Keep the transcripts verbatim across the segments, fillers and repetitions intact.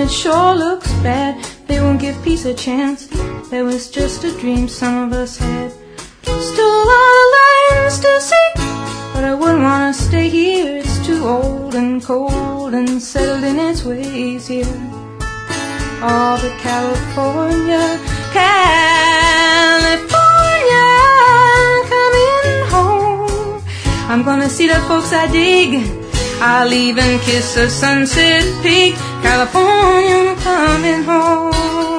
it sure looks bad. They won't give peace a chance. That was just a dream some of us had. Still a lot of lands to see, but I wouldn't want to stay here. It's too old and cold and settled in its ways here. Oh, but California, California, coming home. I'm gonna see the folks I dig. I'll even kiss a Sunset Peak. California, I'm coming home.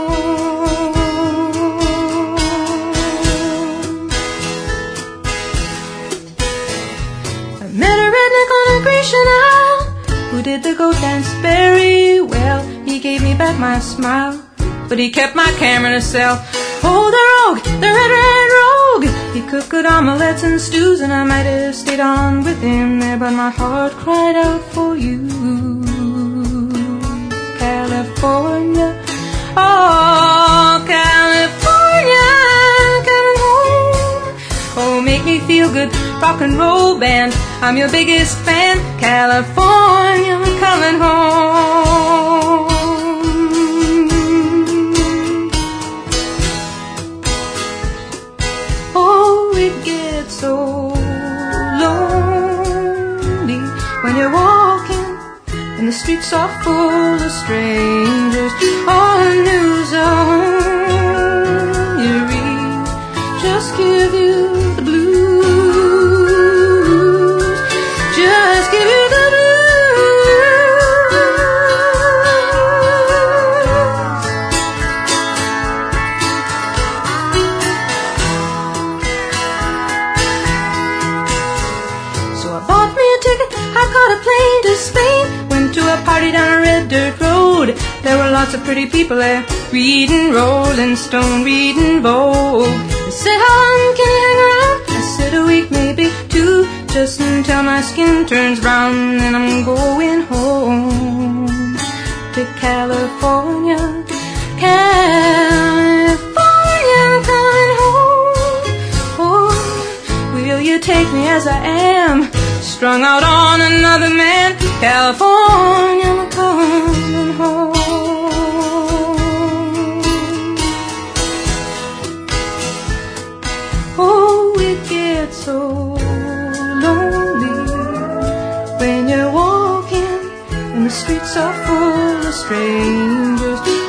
I met a redneck on a Grecian Isle who did the goat dance very well. He gave me back my smile, but he kept my camera in a cell. Oh, the rogue, the red, red rogue. He cooked good omelets and stews, and I might have stayed on with him there, but my heart cried out for you. California, oh, California, coming home. Oh, make me feel good, rock and roll band. I'm your biggest fan. California, I'm coming home. Oh, it gets so lonely when you're walking and the streets are full of strangers. All the news on you read just give you the blues. Just give you the I caught a plane to Spain, went to a party down a red dirt road. There were lots of pretty people there, reading Rolling Stone, reading Vogue. They said, how long can you hang around? I said, a week, maybe two, just until my skin turns brown. And I'm going home to California, California, I'm coming home. Oh, will you take me as I am, strung out on another man? California, I'm coming home. Oh, it gets so lonely when you're walking and the streets are full of strangers.